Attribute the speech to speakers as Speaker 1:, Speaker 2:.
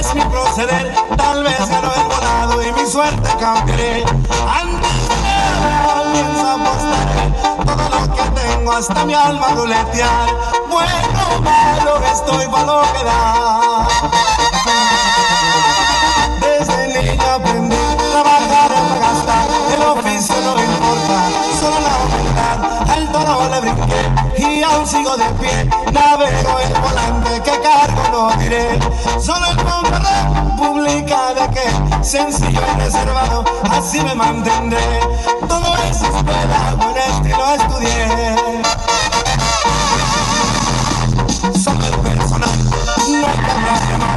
Speaker 1: es mi proceder, tal vez gano el volado y mi suerte cambiaré. Antes de nada comienzo a apostar todo lo que tengo hasta mi alma ruletear. Bueno o malo estoy para lo que da. Desde niño aprendí a trabajar para gastar, el oficio no me importa, solo la humildad. Al toro le brinqué y aún sigo de pie, navego el volante que cargo no diré. Solo el nombre pública de que sencillo y reservado, así me mantendré. Todo es escuela, buen estilo estudié. Solo el personal, no hay que hablar de más.